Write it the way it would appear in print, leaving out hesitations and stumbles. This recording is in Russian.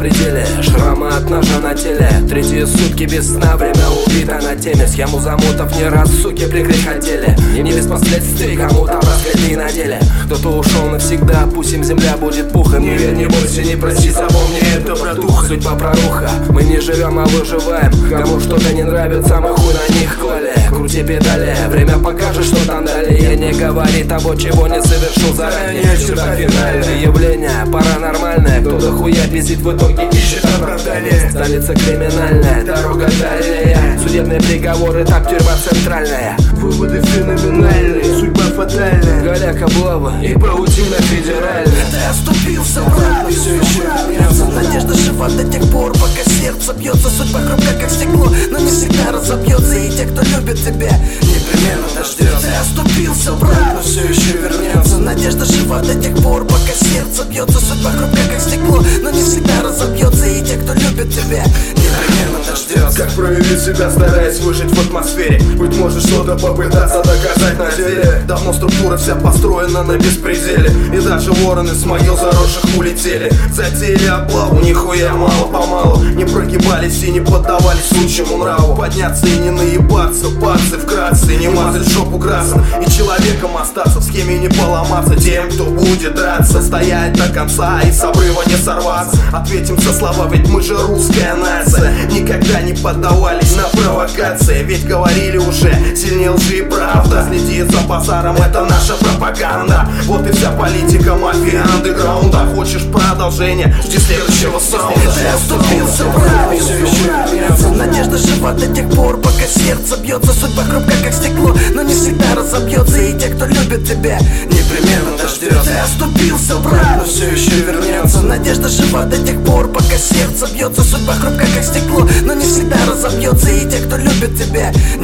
пределе, шрамы от ножа на теле. Третьи сутки без сна, время убито на теме. Схему замутов не раз, суки, прикрыть хотели. Не без последствий, кому-то раскрыли на деле. Кто-то ушел навсегда, пусть им земля будет пухом. Не верь, не бойся, не проси, запомни, это братуха. Судьба проруха, мы не живем, а выживаем. Кому что-то не нравится, мы хуй на них клали. Крути педали, время покажет, что там далее. Не говори того, чего не совершил заранее. Черта финальное явление, паранормальное. Кто-то хуя пиздит, в итоге ищет оправдание. Столица криминальная, дорога дальняя. Судебные приговоры, там тюрьма центральная. Выводы феноменальные, судьба фатальная. Голяк, облава и паутина федеральная. Ты оступился, брат, но все еще вернется. Надежда жива до тех пор, пока сердце бьется. Судьба хрупка, как стекло, но не всегда разобьется. И те, кто любит тебя, непременно дождется. Ты оступился, брат, но все еще вернется. Надежда жива до тех пор, пока сердце бьется. Судьба хрупка, как стекло, но не всегда разобьется. И те, кто любит тебя, непременно дождется. Как проявить себя, стараясь выжить в атмосфере. Быть может, что-то попытаться доказать на деле. Давно структура вся построена на беспределе. И даже вороны с могил заросших улетели. Затеяли облаву, нихуя мало-помалу. Не прогибались и не поддавались сучьему нраву. Подняться и не наебаться, пацы вкратце. Не мазать жопу красным и человеком остаться. В схеме не поломаться тем, кто будет драться. Стоять до конца и с обрыва не сорваться. Ответим со слова, ведь мы же русская нация. Никогда не поддавались на провокации. Ведь говорили уже, сильнее лжи и правда. Следит за базаром, это наша пропаганда. Вот и вся политика мафии андеграунда. Хочешь продолжение, жди следующего саунда. Ты оступился, брат, и все еще вернется. Надежда жива до тех пор, пока сердце бьется. Судьба хрупка, как стекло, но не всегда разобьется. И те, кто любит тебя, непременно дождется. Ты оступился, брат, но все еще вернется. Надежда жива до тех пор, пока сердце бьется. Судьба хрупка, как стекло, но не всегда разобьется. И те, кто любит тебя,